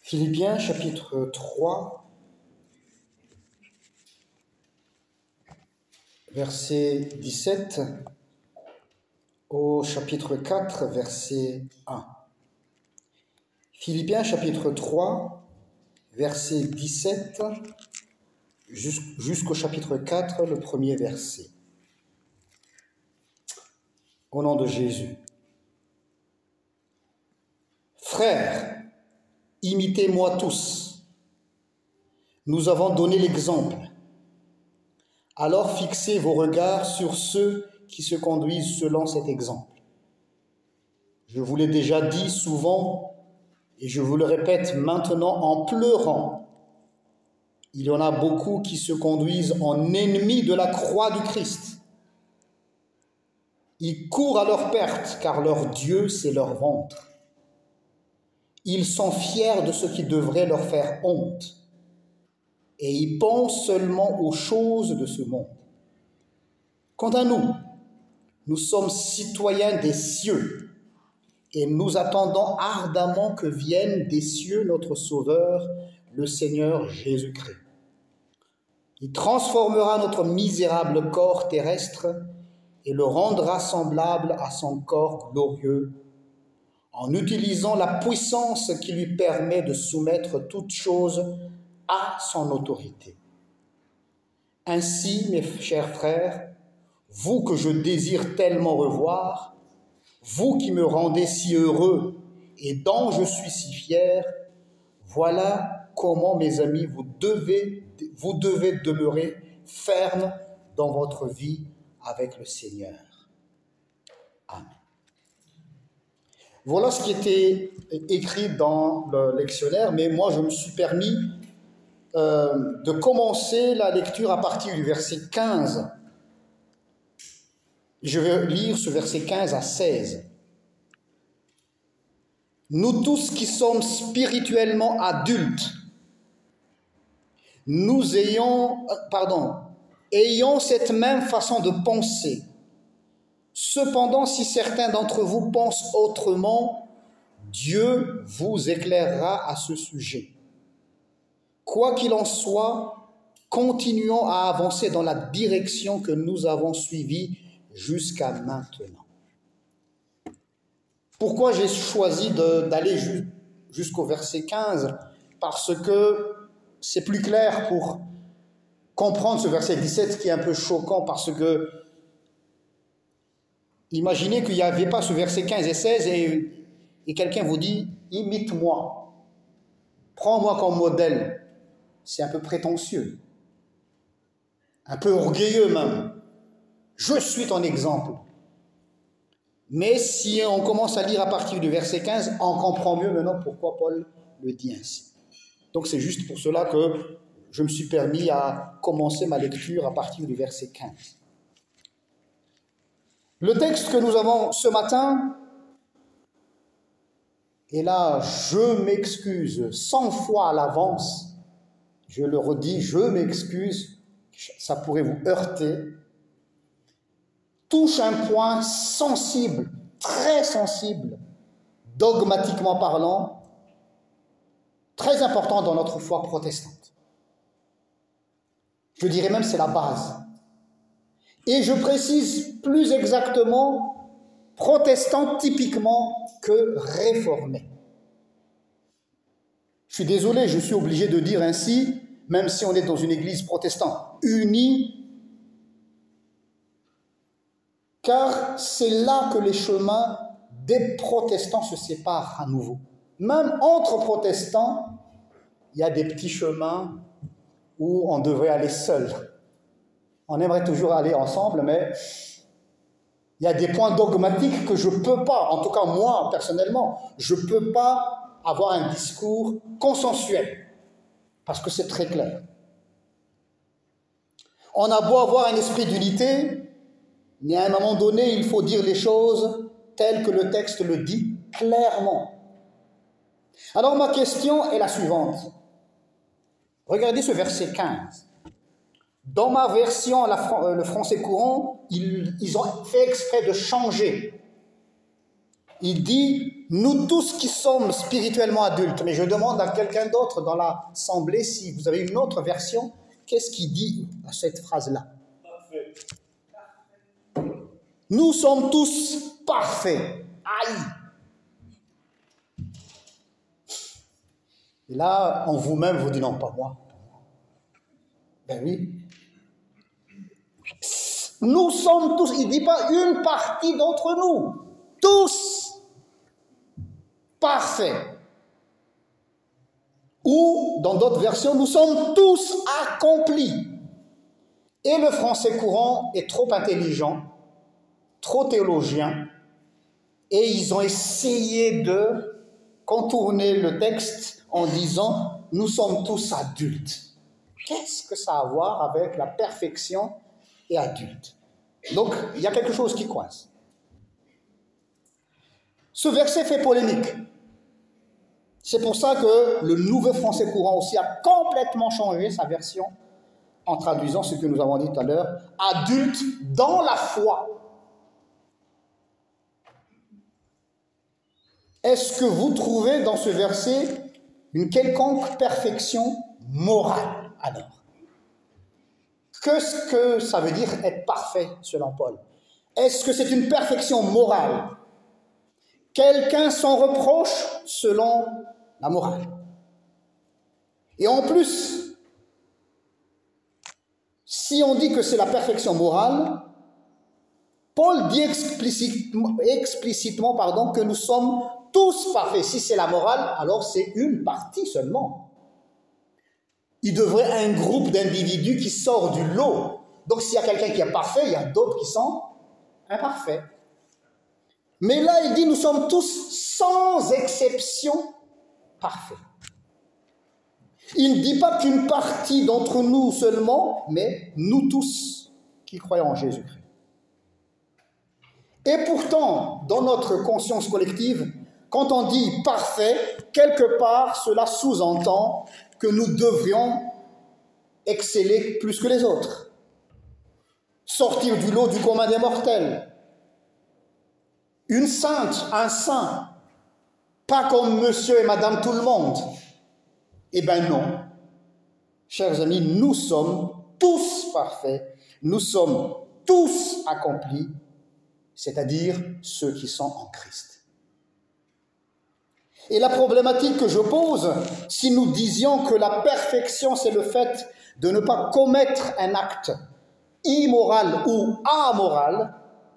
Philippiens chapitre 3, verset 17 au chapitre 4, verset 1. Philippiens chapitre 3, verset 17 jusqu'au chapitre 4, le premier verset. Au nom de Jésus. Frères, imitez-moi tous. Nous avons donné l'exemple. Alors fixez vos regards sur ceux qui se conduisent selon cet exemple. Je vous l'ai déjà dit souvent et je vous le répète maintenant en pleurant. Il y en a beaucoup qui se conduisent en ennemis de la croix du Christ. Ils courent à leur perte car leur Dieu, c'est leur ventre. Ils sont fiers de ce qui devrait leur faire honte et ils pensent seulement aux choses de ce monde. Quant à nous, nous sommes citoyens des cieux et nous attendons ardemment que vienne des cieux notre Sauveur, le Seigneur Jésus-Christ. Il transformera notre misérable corps terrestre et le rendra semblable à son corps glorieux en utilisant la puissance qui lui permet de soumettre toutes choses à son autorité. Ainsi, mes chers frères, vous que je désire tellement revoir, vous qui me rendez si heureux et dont je suis si fier, voilà comment, mes amis, vous devez demeurer fermes dans votre vie avec le Seigneur. Amen. Voilà ce qui était écrit dans le lectionnaire, mais moi je me suis permis de commencer la lecture à partir du verset 15. Je vais lire ce verset 15 à 16. Nous tous qui sommes spirituellement adultes, ayons cette même façon de penser. Cependant, si certains d'entre vous pensent autrement, Dieu vous éclairera à ce sujet. Quoi qu'il en soit, continuons à avancer dans la direction que nous avons suivie jusqu'à maintenant. Pourquoi j'ai choisi d'aller jusqu'au verset 15 ? Parce que c'est plus clair pour comprendre ce verset 17 qui est un peu choquant parce que imaginez qu'il n'y avait pas ce verset 15 et 16 et quelqu'un vous dit « imite-moi, prends-moi comme modèle ». C'est un peu prétentieux, un peu orgueilleux même. Je suis ton exemple. Mais si on commence à lire à partir du verset 15, on comprend mieux maintenant pourquoi Paul le dit ainsi. Donc c'est juste pour cela que je me suis permis à commencer ma lecture à partir du verset 15. Le texte que nous avons ce matin, et là je m'excuse 100 fois à l'avance, je le redis, je m'excuse, ça pourrait vous heurter, touche un point sensible, très sensible, dogmatiquement parlant, très important dans notre foi protestante. Je dirais même c'est la base. Et je précise plus exactement protestant typiquement que réformé. Je suis désolé, je suis obligé de dire ainsi, même si on est dans une église protestante unie, car c'est là que les chemins des protestants se séparent à nouveau. Même entre protestants, il y a des petits chemins où on devrait aller seul. On aimerait toujours aller ensemble, mais il y a des points dogmatiques que je ne peux pas, en tout cas moi personnellement, je ne peux pas avoir un discours consensuel, parce que c'est très clair. On a beau avoir un esprit d'unité, mais à un moment donné, il faut dire les choses telles que le texte le dit clairement. Alors ma question est la suivante. Regardez ce verset 15. Dans ma version, le français courant, ils ont fait exprès de changer. Il dit, nous tous qui sommes spirituellement adultes, mais je demande à quelqu'un d'autre dans l'assemblée, si vous avez une autre version, qu'est-ce qu'il dit à cette phrase-là? Parfait. Nous sommes tous parfaits. Aïe! Et là, en vous-même, vous dites non, pas moi. Ben oui. Nous sommes tous, il ne dit pas une partie d'entre nous, tous parfaits. Ou, dans d'autres versions, nous sommes tous accomplis. Et le français courant est trop intelligent, trop théologien, et ils ont essayé de contourner le texte en disant « nous sommes tous adultes ». Qu'est-ce que ça a à voir avec la perfection et adulte? Donc, il y a quelque chose qui coince. Ce verset fait polémique. C'est pour ça que le Nouveau Français courant aussi a complètement changé sa version en traduisant ce que nous avons dit tout à l'heure, adulte dans la foi. Est-ce que vous trouvez dans ce verset une quelconque perfection morale alors? Qu'est-ce que ça veut dire être parfait selon Paul? Est-ce que c'est une perfection morale? Quelqu'un sans reproche selon la morale. Et en plus, si on dit que c'est la perfection morale, Paul dit explicitement que nous sommes tous parfaits. Si c'est la morale, alors c'est une partie seulement. Il devrait un groupe d'individus qui sort du lot. Donc s'il y a quelqu'un qui est parfait, il y a d'autres qui sont imparfaits. Mais là, il dit nous sommes tous sans exception parfaits. Il ne dit pas qu'une partie d'entre nous seulement, mais nous tous qui croyons en Jésus-Christ. Et pourtant, dans notre conscience collective, quand on dit parfait, quelque part, cela sous-entend que nous devrions exceller plus que les autres, sortir du lot du commun des mortels. Une sainte, un saint, pas comme monsieur et madame tout le monde. Eh bien non. Chers amis, nous sommes tous parfaits, nous sommes tous accomplis, c'est-à-dire ceux qui sont en Christ. Et la problématique que je pose, si nous disions que la perfection, c'est le fait de ne pas commettre un acte immoral ou amoral,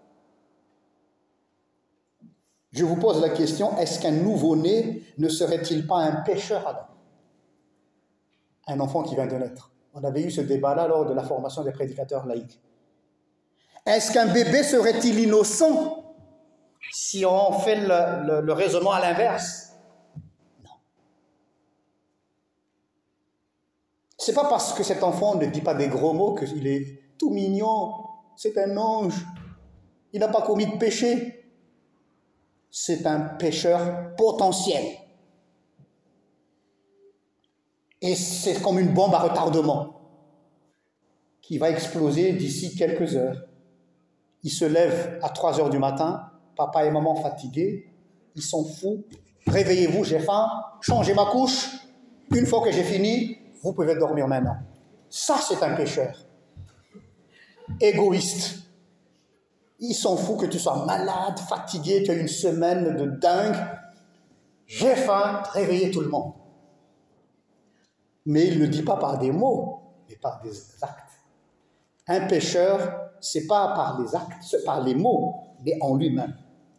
je vous pose la question, est-ce qu'un nouveau-né ne serait-il pas un pécheur Adam? Un enfant qui vient de naître. On avait eu ce débat-là lors de la formation des prédicateurs laïcs. Est-ce qu'un bébé serait-il innocent si on fait le raisonnement à l'inverse? Non. C'est pas parce que cet enfant ne dit pas des gros mots qu'il est tout mignon, c'est un ange, il n'a pas commis de péché. C'est un pécheur potentiel. Et c'est comme une bombe à retardement qui va exploser d'ici quelques heures. Il se lève à 3 heures du matin, papa et maman fatigués, ils sont fous. Réveillez-vous, j'ai faim, changez ma couche. Une fois que j'ai fini, vous pouvez dormir maintenant. Ça, c'est un pécheur. Égoïste. Ils sont fous que tu sois malade, fatigué, tu as une semaine de dingue. J'ai faim, réveillez tout le monde. Mais il ne dit pas par des mots, mais par des actes. Un pécheur, ce n'est pas par les actes, c'est par les mots, mais en lui-même.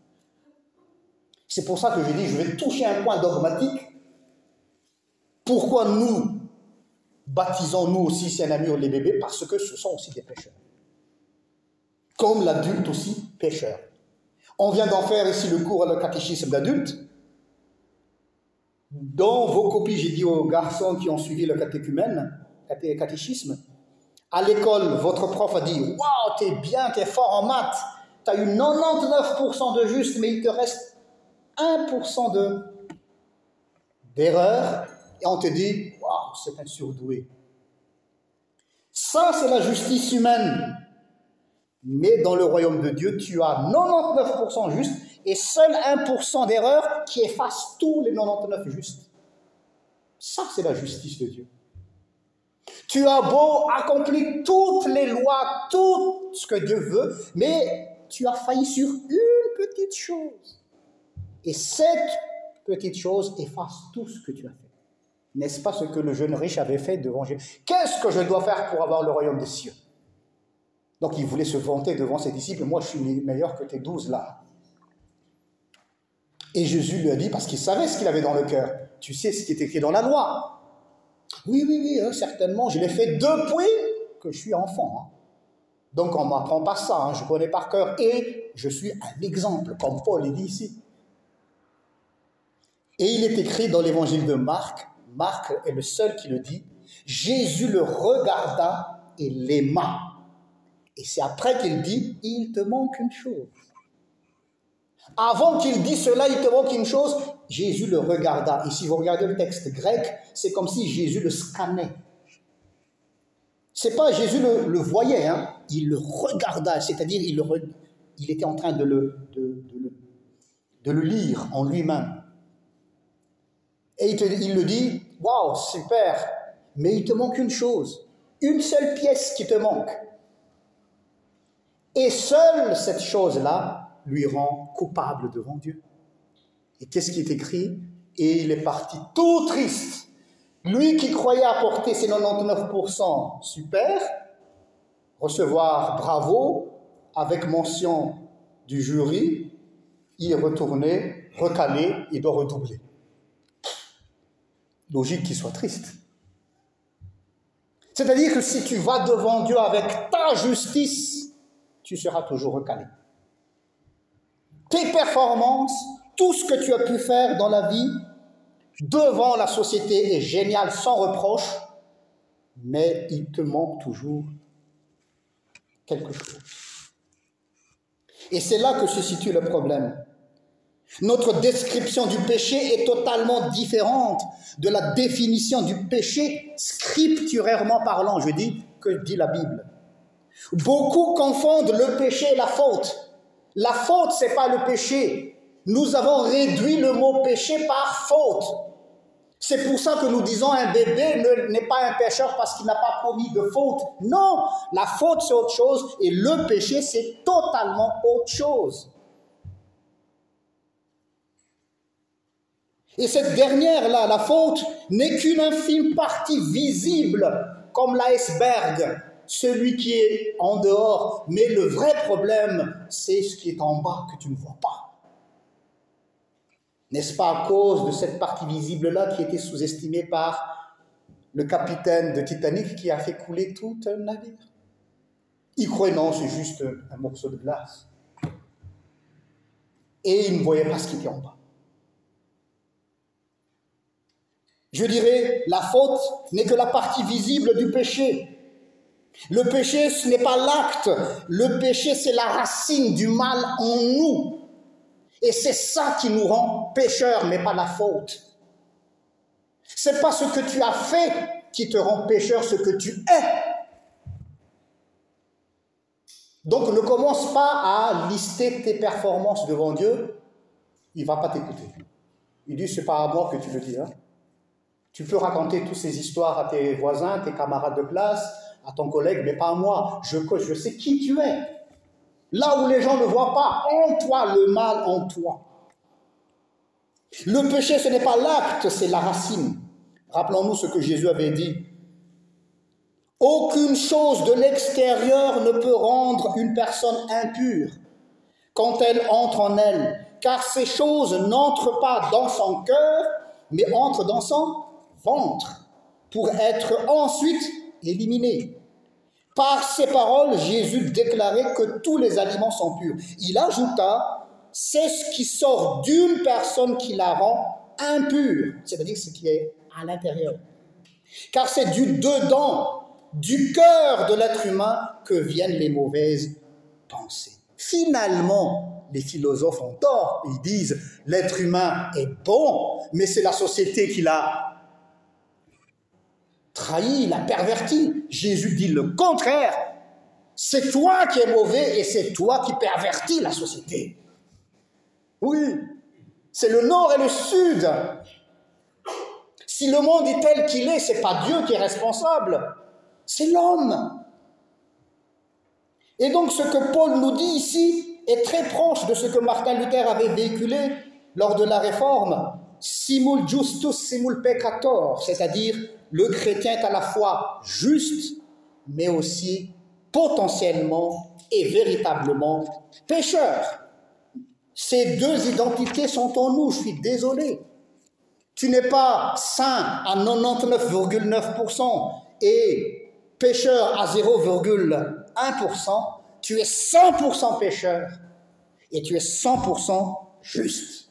C'est pour ça que je dis, je vais toucher un point dogmatique. Pourquoi nous baptisons nous aussi, si un ami les bébés? Parce que ce sont aussi des pécheurs. Comme l'adulte aussi, pécheur. On vient d'en faire ici le cours à le catéchisme d'adulte. Dans vos copies, j'ai dit aux garçons qui ont suivi le catéchisme, à l'école, votre prof a dit « Waouh, t'es bien, t'es fort en maths, t'as eu 99% de juste, mais il te reste 1% d'erreur. » Et on te dit « Waouh, c'est un surdoué. » Ça, c'est la justice humaine. Mais dans le royaume de Dieu, tu as 99% juste et seul 1% d'erreur qui efface tous les 99 justes. Ça, c'est la justice de Dieu. Tu as beau accomplir toutes les lois, tout ce que Dieu veut, mais tu as failli sur une petite chose. Et cette petite chose efface tout ce que tu as fait. N'est-ce pas ce que le jeune riche avait fait devant Jésus? Qu'est-ce que je dois faire pour avoir le royaume des cieux? Donc il voulait se vanter devant ses disciples, moi je suis meilleur que tes 12 là. Et Jésus lui a dit, parce qu'il savait ce qu'il avait dans le cœur, tu sais ce qui est écrit dans la loi. Oui, certainement, je l'ai fait depuis que je suis enfant. Hein. Donc on ne m'apprend pas ça, hein, je connais par cœur. Et je suis un exemple, comme Paul est dit ici. Et il est écrit dans l'évangile de Marc, Marc est le seul qui le dit, Jésus le regarda et l'aima. Et c'est après qu'il dit, il te manque une chose. Avant qu'il dise cela, il te manque une chose, Jésus le regarda. Et si vous regardez le texte grec, c'est comme si Jésus le scannait. C'est pas Jésus le voyait, hein, il le regarda, c'est-à-dire il était en train de le lire en lui-même. Et il le dit, waouh, super, mais il te manque une chose, une seule pièce qui te manque. Et seule cette chose-là lui rend coupable devant Dieu. Et qu'est-ce qui est écrit? Et il est parti tout triste. Lui qui croyait apporter ses 99% super, recevoir bravo, avec mention du jury, il est retourné, recalé, il doit redoubler. Logique qu'il soit triste. C'est-à-dire que si tu vas devant Dieu avec ta justice, tu seras toujours recalé. Tes performances, tout ce que tu as pu faire dans la vie, devant la société est génial, sans reproche, mais il te manque toujours quelque chose. Et c'est là que se situe le problème. Notre description du péché est totalement différente de la définition du péché, scripturairement parlant, je dis, que dit la Bible. Beaucoup confondent le péché et la faute. La faute, ce n'est pas le péché. Nous avons réduit le mot péché par faute. C'est pour ça que nous disons un bébé n'est pas un pécheur parce qu'il n'a pas commis de faute. Non, la faute c'est autre chose et le péché c'est totalement autre chose. Et cette dernière-là, la faute, n'est qu'une infime partie visible comme l'iceberg, celui qui est en dehors. Mais le vrai problème, c'est ce qui est en bas que tu ne vois pas. N'est-ce pas à cause de cette partie visible-là qui était sous-estimée par le capitaine de Titanic qui a fait couler tout un navire? Il croyait non, c'est juste un morceau de glace. Et il ne voyait pas ce qui était en bas. Je dirais, la faute n'est que la partie visible du péché. Le péché, ce n'est pas l'acte. Le péché, c'est la racine du mal en nous. Et c'est ça qui nous rend pécheurs, mais pas la faute. C'est pas ce que tu as fait qui te rend pécheur, ce que tu es. Donc ne commence pas à lister tes performances devant Dieu. Il ne va pas t'écouter. Il dit, c'est pas à moi que tu le dis. Hein. Tu peux raconter toutes ces histoires à tes voisins, tes camarades de classe, à ton collègue, mais pas à moi. Je sais qui tu es. Là où les gens ne voient pas, en toi, le mal en toi. Le péché, ce n'est pas l'acte, c'est la racine. Rappelons-nous ce que Jésus avait dit. Aucune chose de l'extérieur ne peut rendre une personne impure quand elle entre en elle, car ces choses n'entrent pas dans son cœur, mais entrent dans son ventre, pour être ensuite éliminées. Par ces paroles, Jésus déclarait que tous les aliments sont purs. Il ajouta, c'est ce qui sort d'une personne qui la rend impure, c'est-à-dire ce qui est à l'intérieur. Car c'est du dedans, du cœur de l'être humain que viennent les mauvaises pensées. Finalement, les philosophes ont tort. Ils disent, l'être humain est bon, mais c'est la société qui l'a trahi, l'a perverti. Jésus dit le contraire. C'est toi qui es mauvais et c'est toi qui pervertis la société. Oui, c'est le nord et le sud. Si le monde est tel qu'il est, ce n'est pas Dieu qui est responsable, c'est l'homme. Et donc ce que Paul nous dit ici est très proche de ce que Martin Luther avait véhiculé lors de la Réforme. Simul justus, simul peccator, c'est-à-dire le chrétien est à la fois juste, mais aussi potentiellement et véritablement pécheur. Ces deux identités sont en nous, je suis désolé. Tu n'es pas saint à 99,9% et pécheur à 0,1%, tu es 100% pécheur et tu es 100% juste.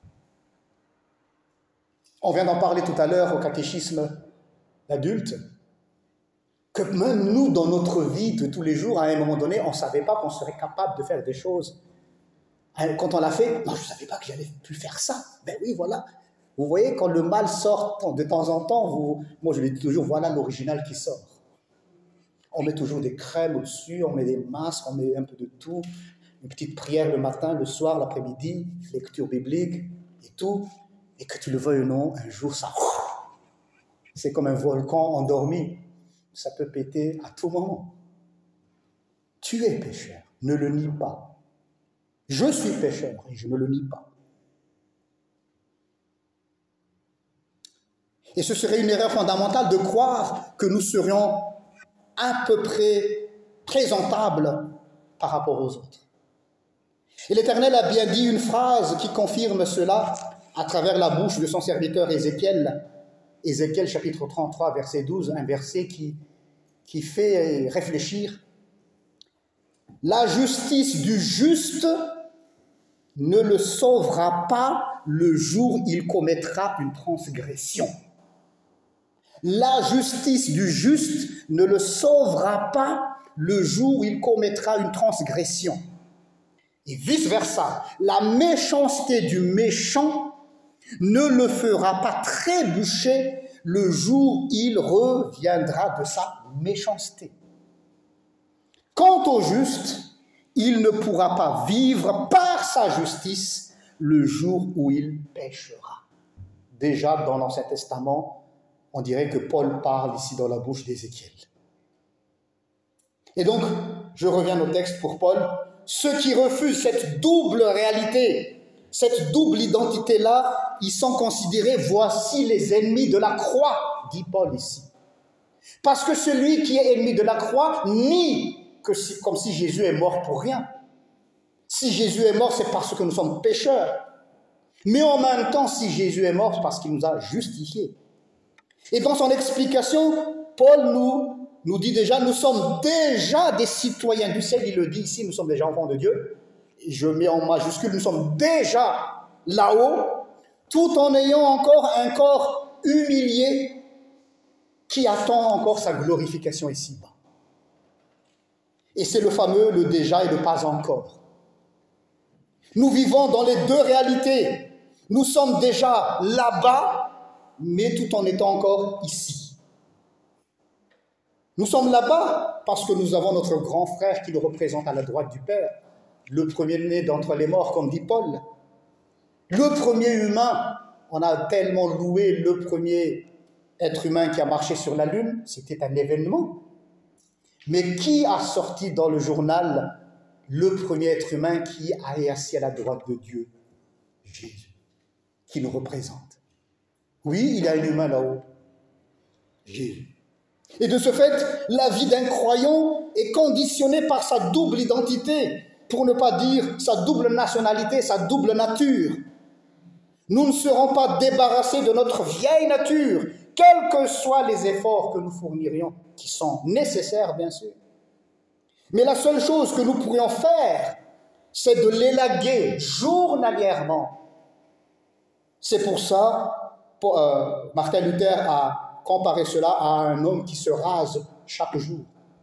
On vient d'en parler tout à l'heure au catéchisme d'adulte, que même nous, dans notre vie de tous les jours, à un moment donné, on ne savait pas qu'on serait capable de faire des choses. Quand on l'a fait, non, je ne savais pas que j'allais plus faire ça. Ben oui, voilà. Vous voyez, quand le mal sort de temps en temps, moi je dis toujours, voilà l'original qui sort. On met toujours des crèmes au-dessus, on met des masques, on met un peu de tout, une petite prière le matin, le soir, l'après-midi, lecture biblique et tout. Et que tu le veuilles ou non, un jour ça... C'est comme un volcan endormi. Ça peut péter à tout moment. Tu es pécheur, ne le nie pas. Je suis pécheur et je ne le nie pas. Et ce serait une erreur fondamentale de croire que nous serions à peu près présentables par rapport aux autres. Et l'Éternel a bien dit une phrase qui confirme cela à travers la bouche de son serviteur Ézéchiel. Ézéchiel chapitre 33, verset 12, un verset qui fait réfléchir. La justice du juste ne le sauvera pas le jour où il commettra une transgression. La justice du juste ne le sauvera pas le jour où il commettra une transgression. Et vice-versa, la méchanceté du méchant ne le fera pas trébucher le jour où il reviendra de sa méchanceté. Quant au juste, il ne pourra pas vivre par sa justice le jour où il péchera. Déjà dans l'Ancien Testament, on dirait que Paul parle ici dans la bouche d'Ézéchiel. Et donc, je reviens au texte pour Paul. Ceux qui refusent cette double réalité, cette double identité-là, ils sont considérés, voici les ennemis de la croix, dit Paul ici. Parce que celui qui est ennemi de la croix nie que c'est comme si Jésus est mort pour rien. Si Jésus est mort, c'est parce que nous sommes pécheurs. Mais en même temps, si Jésus est mort, c'est parce qu'il nous a justifiés. Et dans son explication, Paul nous dit déjà, nous sommes déjà des citoyens du ciel. Il le dit ici, nous sommes déjà enfants de Dieu. Et je mets en majuscule, nous sommes déjà là-haut, tout en ayant encore un corps humilié qui attend encore sa glorification ici-bas. Et c'est le fameux le déjà et le pas encore. Nous vivons dans les deux réalités. Nous sommes déjà là-bas, mais tout en étant encore ici. Nous sommes là-bas parce que nous avons notre grand frère qui nous représente à la droite du Père, le premier-né d'entre les morts, comme dit Paul. Le premier humain, on a tellement loué le premier être humain qui a marché sur la Lune, c'était un événement. Mais qui a sorti dans le journal le premier être humain qui est assis à la droite de Dieu? Jésus, qui nous représente. Oui, il y a un humain là-haut, Jésus. Et de ce fait, la vie d'un croyant est conditionnée par sa double identité, pour ne pas dire sa double nationalité, sa double nature. Nous ne serons pas débarrassés de notre vieille nature, quels que soient les efforts que nous fournirions, qui sont nécessaires, bien sûr. Mais la seule chose que nous pourrions faire, c'est de l'élaguer journalièrement. C'est pour ça Martin Luther a comparé cela à un homme qui se rase chaque jour.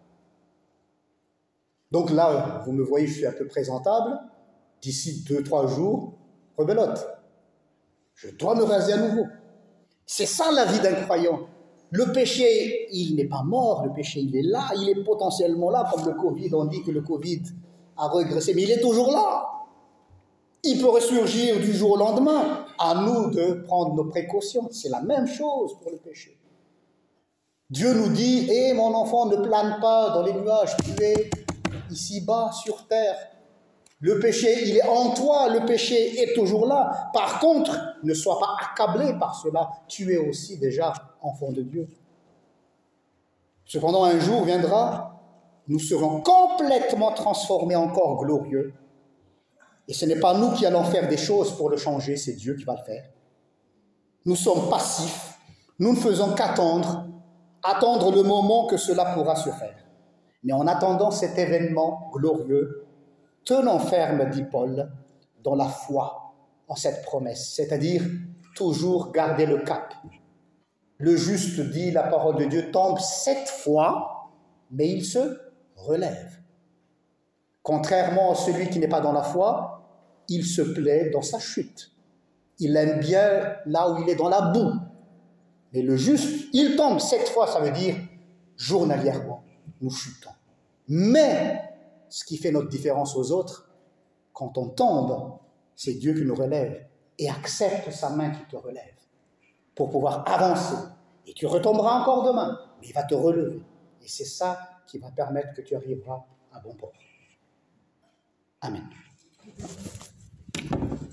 Donc là, vous me voyez, je suis un peu présentable. D'ici 2-3 jours, rebelote. Je dois me raser à nouveau. C'est ça la vie d'un croyant. Le péché, il n'est pas mort, le péché, il est là, il est potentiellement là, comme le Covid, on dit que le Covid a régressé, mais il est toujours là. Il peut ressurgir du jour au lendemain. À nous de prendre nos précautions. C'est la même chose pour le péché. Dieu nous dit, « Eh, mon enfant, ne plane pas dans les nuages, tu es ici-bas sur terre. Le péché, il est en toi, le péché est toujours là. Par contre, ne sois pas accablé par cela. Tu es aussi déjà enfant de Dieu. » Cependant, un jour viendra, nous serons complètement transformés en corps glorieux. Et ce n'est pas nous qui allons faire des choses pour le changer, c'est Dieu qui va le faire. Nous sommes passifs, nous ne faisons qu'attendre le moment que cela pourra se faire. Mais en attendant cet événement glorieux, tenons ferme, dit Paul, dans la foi en cette promesse, c'est-à-dire toujours garder le cap. Le juste, dit la parole de Dieu, tombe 7 fois, mais il se relève. Contrairement à celui qui n'est pas dans la foi, il se plaît dans sa chute. Il aime bien là où il est dans la boue. Mais le juste, il tombe 7 fois, ça veut dire journalièrement, nous chutons. Mais ce qui fait notre différence aux autres, quand on tombe, c'est Dieu qui nous relève et accepte sa main qui te relève pour pouvoir avancer. Et tu retomberas encore demain, mais il va te relever. Et c'est ça qui va permettre que tu arriveras à bon port. Amen.